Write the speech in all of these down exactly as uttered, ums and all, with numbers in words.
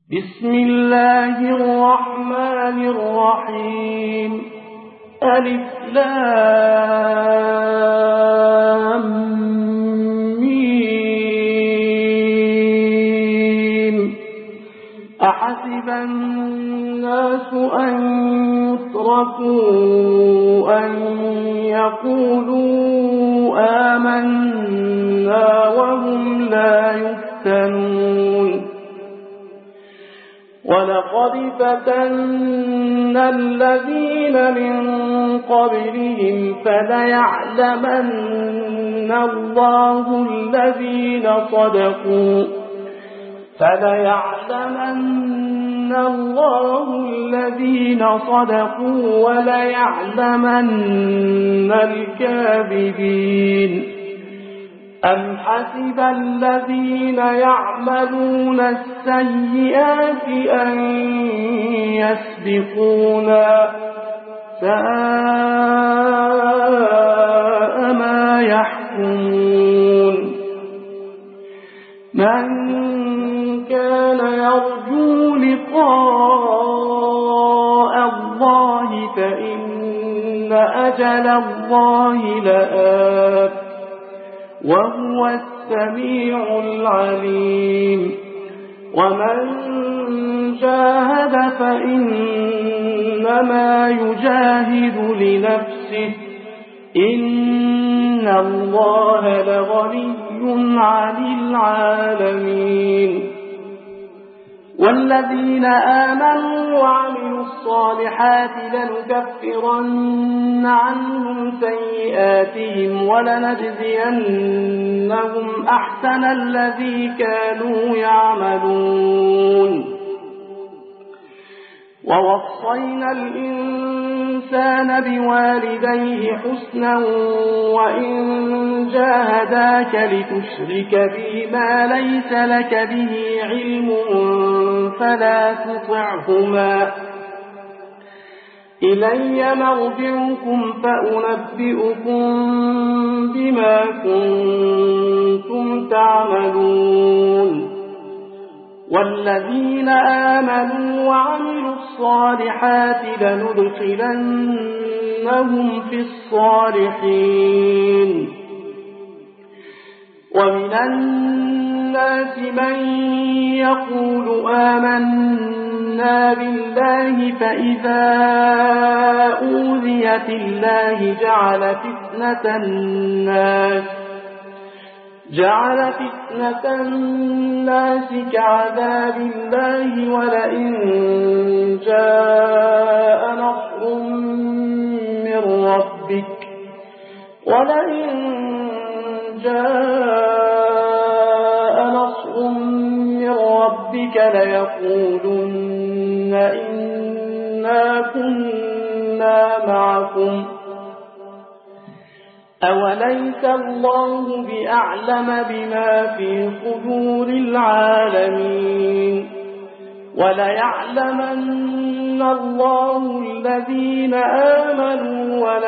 بسم الله الرحمن الرحيم. ألف لام ميم. أحسب الناس أن يتركوا أن يقولوا آمنا وهم لا يفتنون. ولقد فتنا الذين من قبلهم فليعلمن الله الذين صدقوا فليعلمن الله الذين صدقوا وليعلمن الكاذبين. أم حسب الذين يعملون السيئات أن يسبقونا ساء ما يحكمون. من كان يرجو لقاء الله فإن أجل الله لآت وهو السميع العليم. ومن جاهد فإنما يجاهد لنفسه إن الله لغني عن العالمين. والذين آمنوا وعملوا الصالحات لنكفرن عنهم سيئاتهم ولنجزينهم أحسن الذي كانوا يعملون. ووصينا الإنسان بوالديه حسنا وإن جاهداك لتشرك بي ما ليس لك به علم فلا تطعهما. إلي مرجعكم فأنبئكم بما كنتم تعملون. والذين آمنوا وعملوا الصالحات لندخلنهم في الصالحين. ومن الناس من يقول آمنا بالله فإذا أوذي في الله جعل فتنة الناس جعل فتنة الناس كعذاب الله ولئن جاء نصر من ربك ولئن جاء نصر من ربك ليقولن إنا كنا معكم أوليس الله بأعلم بما في صدور العالمين. وليعلمن الله الذين آمنوا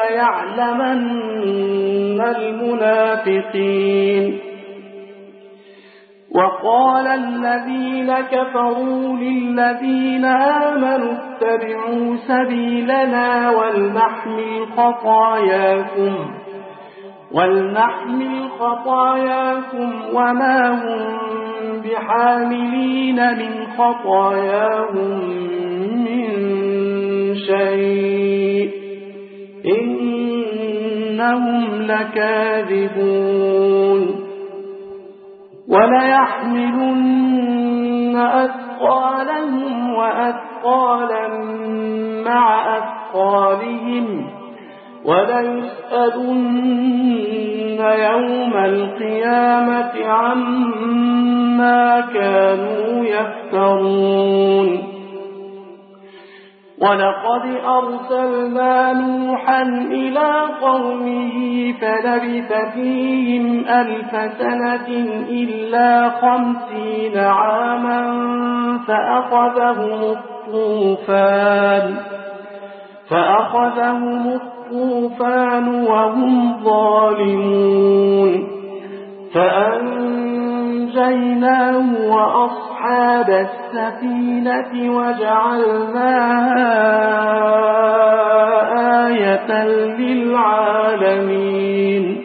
وليعلمن المنافقين. وقال الذين كفروا للذين آمنوا اتبعوا سبيلنا ولنحمل خطاياكم ولنحمل خطاياكم وما هم بحاملين من خطاياهم من شيء إنهم لكاذبون. وليحملن أثقالهم وأثقالا مع أثقالهم وليسألن يوم القيامة عما كانوا يفترون. ولقد أرسلنا نوحا إلى قومه فلبث فيهم ألف سنة إلا خمسين عاما فأخذهم الطوفان فأخذهم الطوفان وهم ظالمون فأنجيناه ونجيناه وأصحاب السفينة وجعلناها آية للعالمين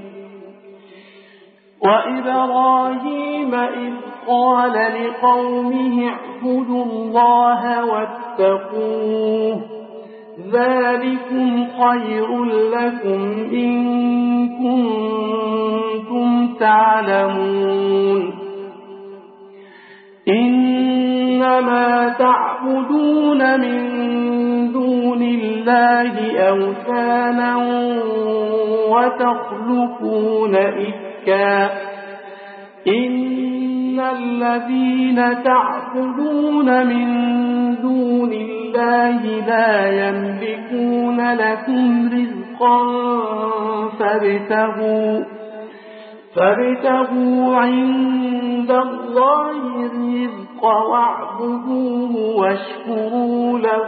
وإبراهيم إذ قال لقومه اعبدوا الله واتقوه ذلكم خير لكم إن كنتم تعلمون إنما تعبدون من دون الله أوثانا وتخلقون إفكا إن الذين تعبدون من دون الله لا يملكون لكم رزقا فابتغوا, فابتغوا عند الله الرزق واعبدوه واشكروا له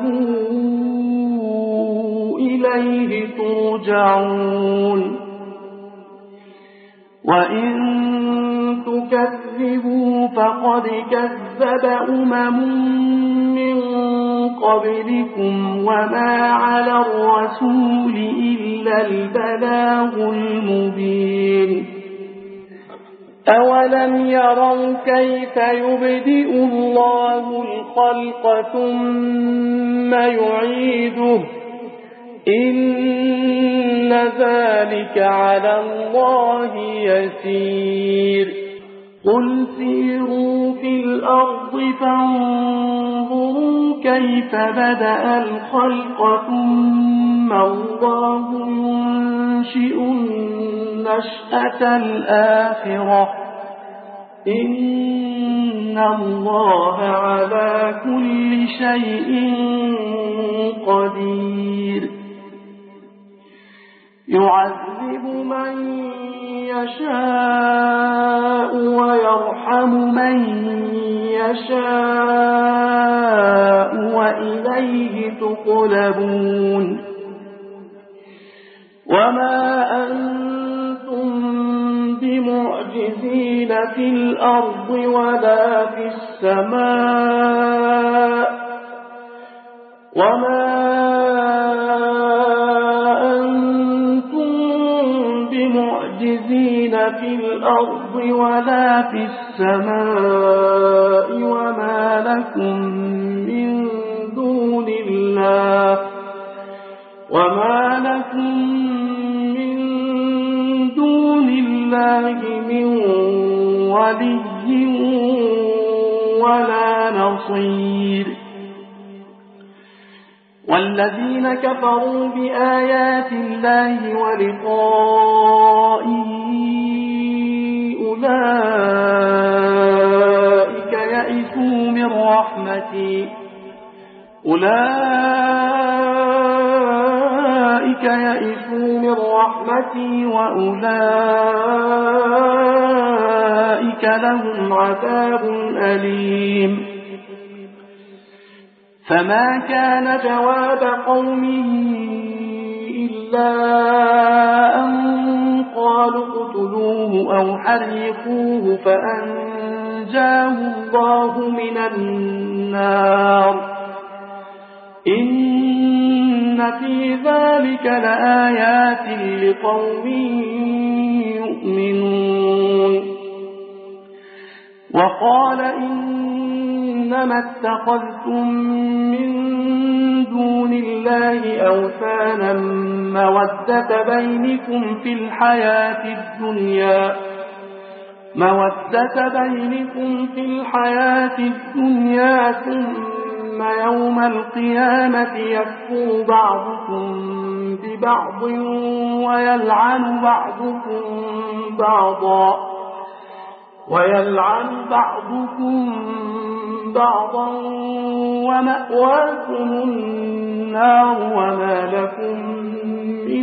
إليه ترجعون وإن تكذبوا فقد كذب أمم من قبلكم وما على الرسول إلا البلاغ المبين أولم يروا كيف يبدئ الله الخلق ثم يعيده إن ذلك على الله يسير قل سيروا في الأرض فانظروا كيف بدأ الخلق ثم الله ينشئ النشأة الآخرة إن الله على كل شيء قدير يعذب من يشاء ويرحم من يشاء وإليه تقلبون وما أنتم بمعجزين في الأرض ولا في السماء وما معجزين في الأرض ولا في السماء وما لكم من دون الله وما لكم من دون الله من ولي ولا نصير والذين كفروا بآيات الله ولقائه أولئك يئسوا من رحمتي أولئك يئسوا من رحمتي وأولئك لهم عذاب أليم فما كان جواب قومه إلا أن قالوا اقتلوه أو حرقوه فأنجاه الله من النار إن في ذلك لآيات لقوم يؤمنون وقال إنما اتخذتم من دون الله أوثانا مودة بينكم في الحياة الدنيا مودة بينكم في الحياة الدنيا ثم يوم القيامة يكفر بعضكم ببعض ويلعن بعضكم بعضا ويلعن بعضكم بعضا ومأواكم النار وما لكم من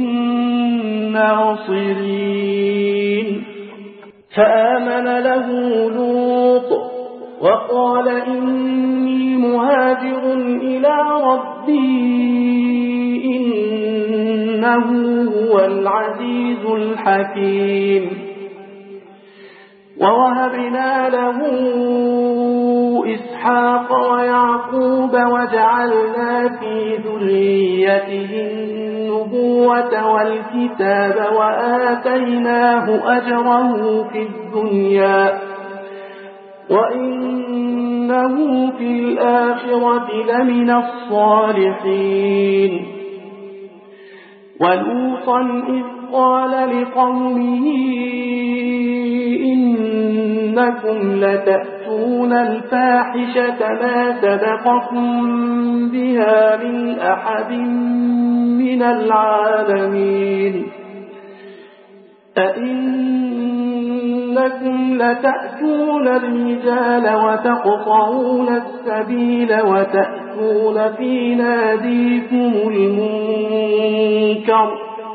ناصرين فآمن له لوط وقال إني مهاجر إلى ربي إنه هو العزيز الحكيم ووهبنا له إسحاق ويعقوب وجعلنا في ذريته النبوة والكتاب وآتيناه أجره في الدنيا وإنه في الآخرة لمن الصالحين. ولوطا إذ قال لقومه إنكم لتأتون الفاحشة ما سبقكم بها من أحد من العالمين. أئنكم لتأتون الرجال وتقطعون السبيل وتأتون في ناديكم المنكر.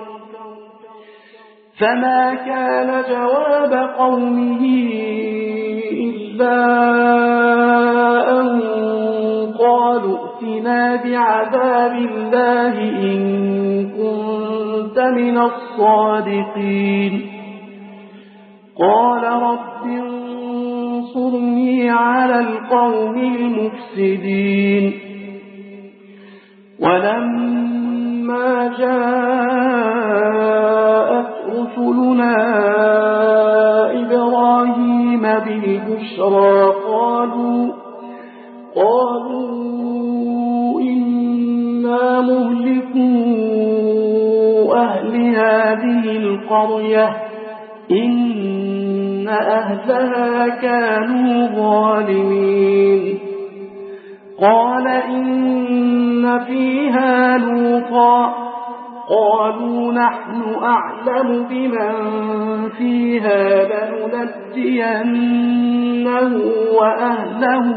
فما كان جواب قومه إلا أن قالوا ائتنا بعذاب الله إن كنت من الصادقين. قال رب انصرني على القوم المفسدين. ولما جاءت رسلنا إبراهيم بالبشرى قالوا قالوا إنا مهلكو أهل هذه القرية إن أهلها كانوا ظالمين. قال إن فيها لوطا قالوا نحن أعلم بمن فيها لننجينه وأهله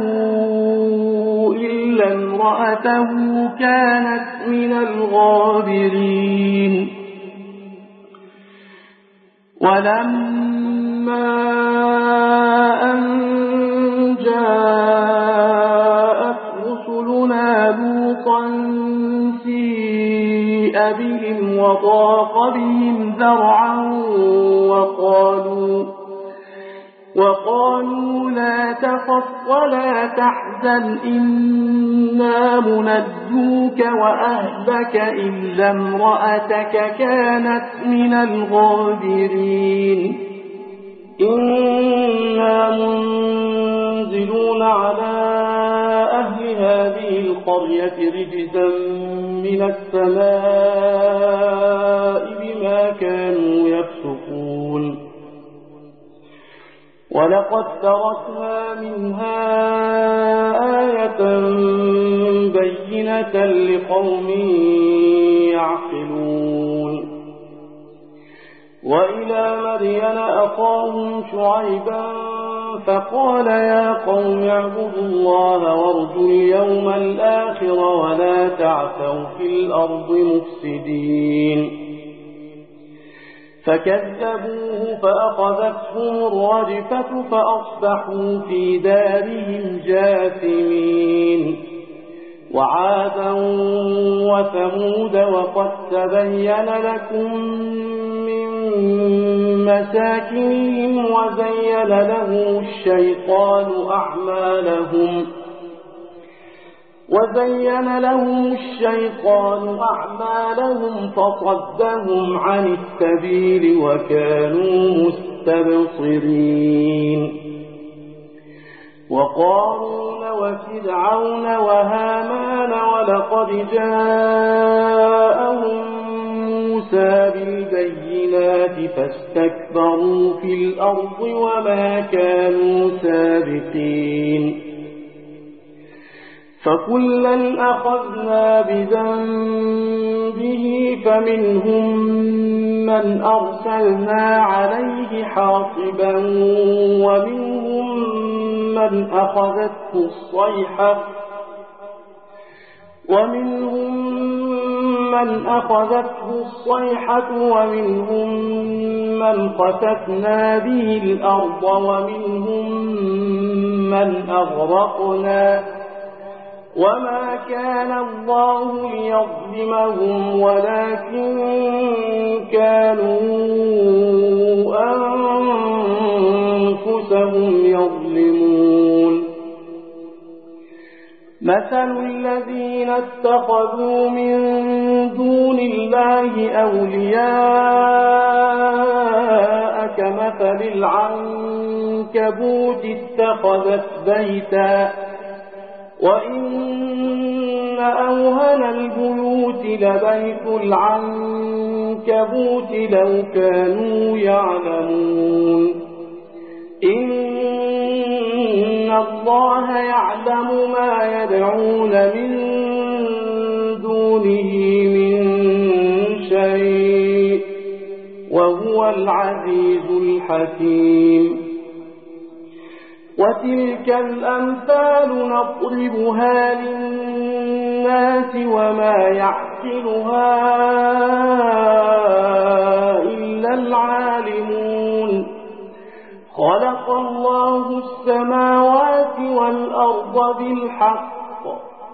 إلا امرأته كانت من الغابرين. ولما أن جاءت رسلنا لوطا سيء بهم وضاق بهم ذرعا وقالوا وقالوا لا تخف ولا تحزن إنا منجوك وأهلك إلا امرأتك كانت من الغابرين. إنا منزلون على أهل هذه القرية رجزا من السماء بما كانوا يفسقون. ولقد تركنا منها آية بينة لقوم يعقلون. وإلى مدين أخاهم شعيبا فقال يا قوم اعبدوا الله وارجوا اليوم الآخر ولا تعثوا في الأرض مفسدين. فكذبوه فأخذتهم الرجفة فأصبحوا في دارهم جاثمين. وعادا وثمود وقد تبين لكم من مساكنهم وزين لهم الشيطان أعمالهم وزين لهم الشيطان أعمالهم فصدهم عن السبيل وكانوا مستبصرين. وقارون وفرعون وهامان ولقد جاءهم موسى بالبينات فاستكبروا في الأرض وما كانوا سابقين. فكلا أخذنا بذنبه فمنهم من أرسلنا عليه حاصبا ومنهم من أخذته الصيحة ومنهم من أخذته الصيحة ومنهم من خسفنا به الأرض ومنهم من أغرقنا وما كان الله ليظلمهم ولكن كانوا أنفسهم أنفسهم يظلمون مثل الذين اتخذوا من دون الله أولياء كمثل العنكبوت اتخذت بيتا وإن أوهن البيوت لبيت العنكبوت لو كانوا يعلمون إن الله يعلم ما يدعون من دونه من شيء وهو العزيز الحكيم وتلك الأمثال نضربها للناس وما يعقلها إلا العالمون خلق الله السماوات والأرض بالحق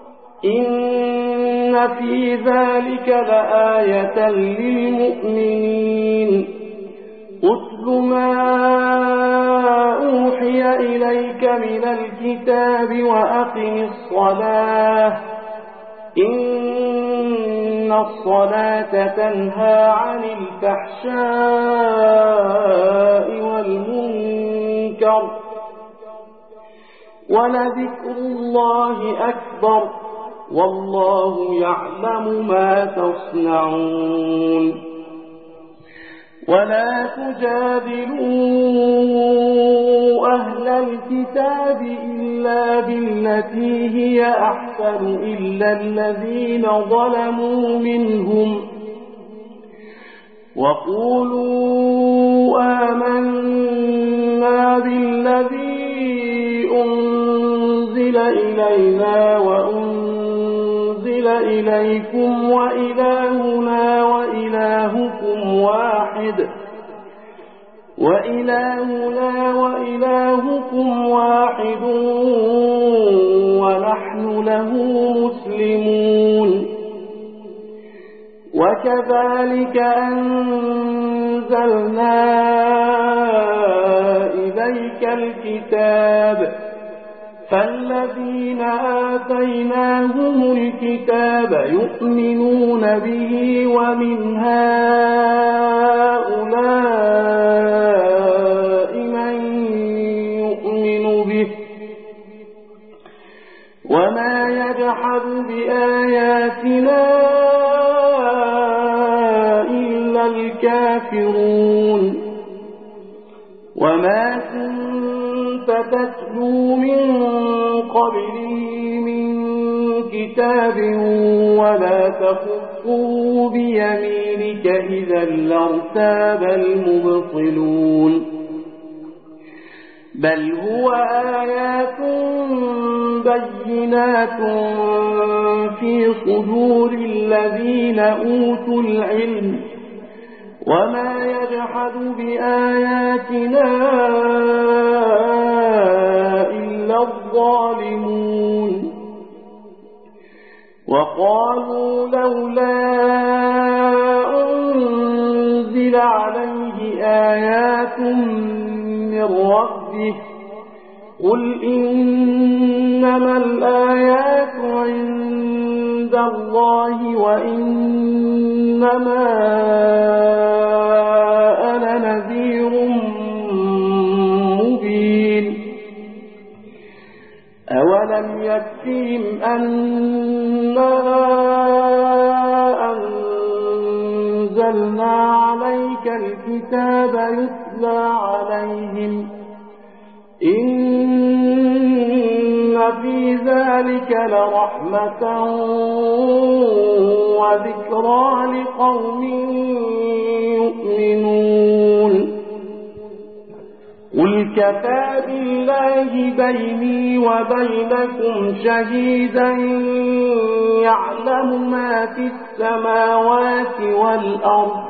إن في ذلك لآية للمؤمنين أتل ما أوحي إليك من الكتاب وأقم الصلاة إن الصلاة تنهى عن الفحشاء والمنكر ولذكر الله أكبر والله يعلم ما تصنعون ولا تجادلوا أهل الكتاب إلا بالتي هي أحسن إلا الذين ظلموا منهم وقولوا آمنا بالذي أنزل إلينا وأنزل إليكم وإلهنا وإلهكم واحد وإلهنا وإلهكم واحد ونحن له مسلمون وكذلك أنزلنا إليك الكتاب فالذين آتيناهم الكتاب يؤمنون به ومن هؤلاء من يؤمن به وما يجحد بآياتنا إلا الكافرون وما كنت تتلو من قبله من كتاب ولا تخطه بيمينك إذا لارتاب المبطلون بل هو آيات بينات في صدور الذين أوتوا العلم وما يجحد بآياتنا إلا الظالمون وقالوا لولا أنزل عليه آيات من ربه قل إنما الآيات عند الله وإنما أنا نذير مبين أولم يكفهم أنا أنزلنا عليك الكتاب يتلى عليهم إن في ذلك لرحمة وذكرى لقوم يؤمنون قل كفى بالله بيني وبينكم شهيدا يعلم ما في السماوات والأرض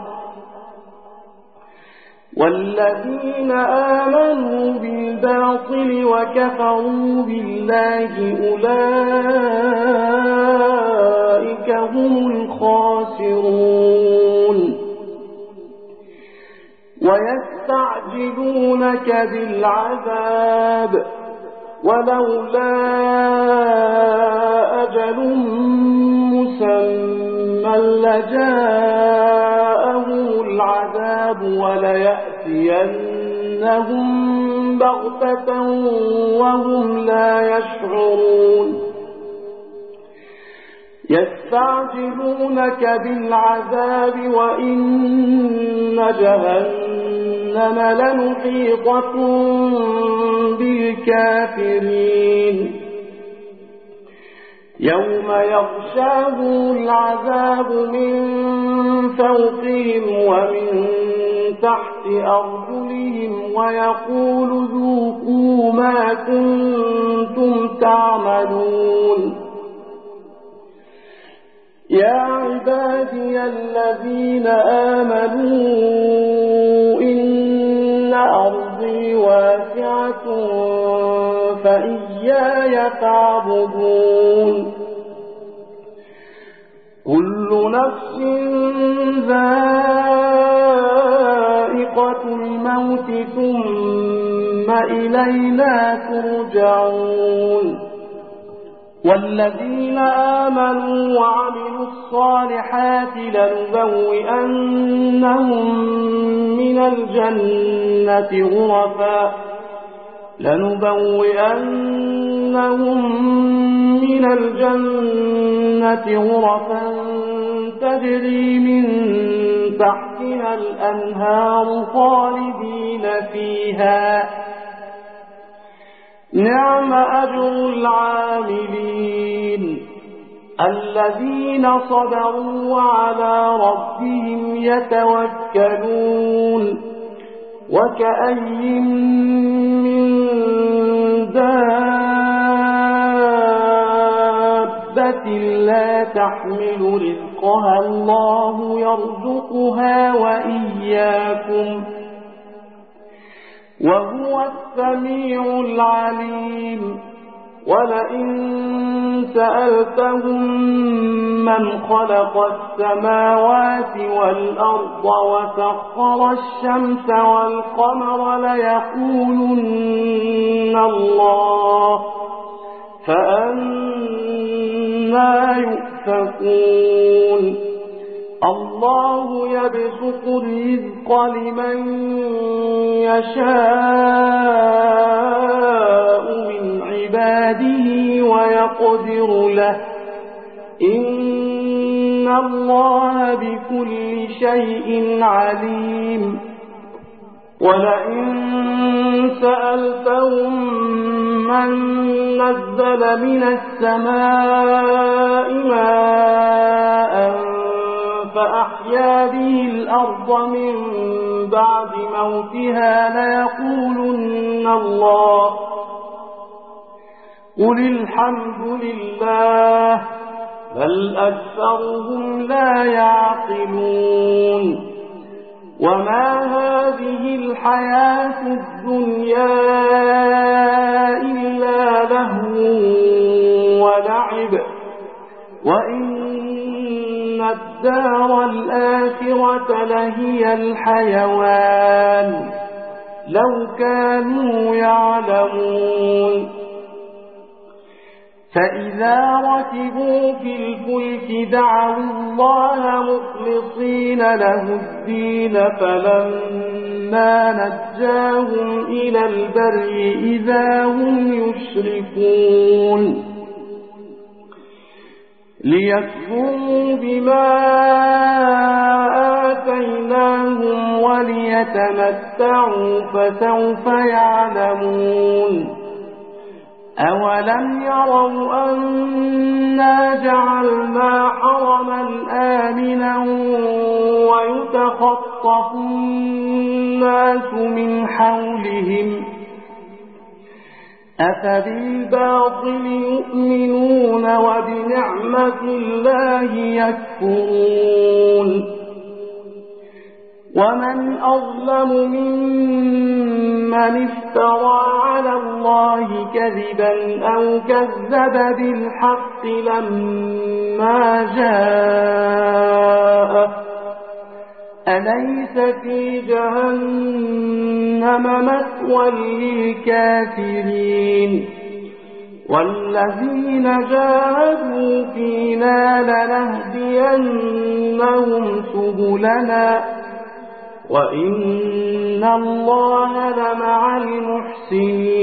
والذين آمنوا بالباطل وكفروا بالله أولئك هم الخاسرون ويستعجل يستعجلونك بالعذاب ولولا أجل مسمى لجاءهم العذاب وليأتينهم بغتة وهم لا يشعرون يستعجلونك بالعذاب وإن جهنم لمحيطة بالكافرين يوم يغشاهم العذاب من فوقهم ومن تحت أرجلهم ويقول ذوقوا ما كنتم تعملون يا عبادي الذين آمنوا إن أرضي واسعة فإياي فاعبدون كل نفس ذائقة الموت ثم إلينا ترجعون والذين آمنوا وعملوا الصالحات لنبوئنهم من الجنة غرفا لنبوئنهم من الجنة غرفا تجري من تحتها الأنهار خالدين فيها نعم أجر العاملين الذين صبروا وعلى ربهم يتوكلون وكأي من دابة لا تحمل رزقها الله يرزقها وإياكم وهو السميع العليم ولئن سألتهم من خلق السماوات والأرض وسخر الشمس والقمر ليقولن الله فأنى يؤفكون الله يبسط الرزق لمن يشاء من عباده ويقدر له إن الله بكل شيء عليم ولئن سألتهم من نزل من السماء ماء فأحيا به الأرض من بعد موتها ليقولن الله قل الحمد لله بل أكثرهم لا يعقلون وما هذه الحياة الدنيا إلا لهو ولعب وإن الدار الآخرة لهي الحيوان لو كانوا يعلمون فإذا ركبوا في الفلك دعوا الله مخلصين له الدين فلما نجاهم إلى البر إذا هم يشركون ليكفروا بما آتيناهم وليتمتعوا فسوف يعلمون أولم يروا أنا جعلنا حرما آمنا ويتخطف الناس من حولهم أفبالباطل يؤمنون وبنعمة الله يكفرون ومن أظلم ممن افترى على الله كذبا أو كذب بالحق لما جاءه أليس في جهنم مثوى للكافرين والذين جاهدوا فينا لنهدينهم سبلنا وإن الله لمع المحسنين